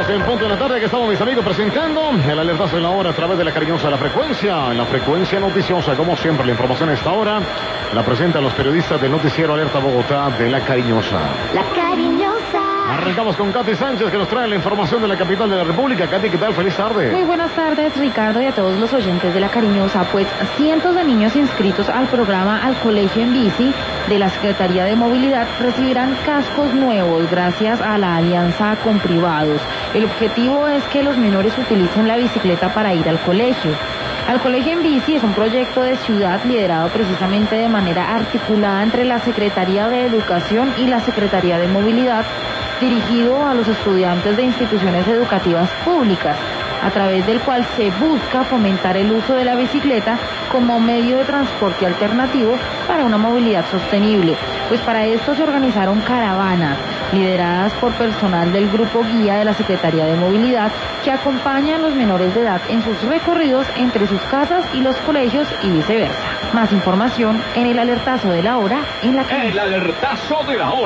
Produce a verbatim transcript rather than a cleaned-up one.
En punto de la tarde que estamos, mis amigos, presentando el alertazo de la hora a través de la cariñosa, la frecuencia, la frecuencia noticiosa. Como siempre, la información a esta hora la presentan los periodistas del noticiero Alerta Bogotá de la cariñosa. La cariñosa. Arrancamos con Katy Sánchez, que nos trae la información de la capital de la República. Katy, ¿qué tal? Feliz tarde. Muy buenas tardes, Ricardo, y a todos los oyentes de La Cariñosa. Pues cientos de niños inscritos al programa Al Colegio en Bici de la Secretaría de Movilidad recibirán cascos nuevos gracias a la alianza con privados. El objetivo es que los menores utilicen la bicicleta para ir al colegio. Al Colegio en Bici es un proyecto de ciudad liderado precisamente de manera articulada entre la Secretaría de Educación y la Secretaría de Movilidad, dirigido a los estudiantes de instituciones educativas públicas, a través del cual se busca fomentar el uso de la bicicleta como medio de transporte alternativo para una movilidad sostenible. Pues para esto se organizaron caravanas, lideradas por personal del Grupo Guía de la Secretaría de Movilidad, que acompaña a los menores de edad en sus recorridos entre sus casas y los colegios y viceversa. Más información en el alertazo de la hora en la El alertazo de la hora.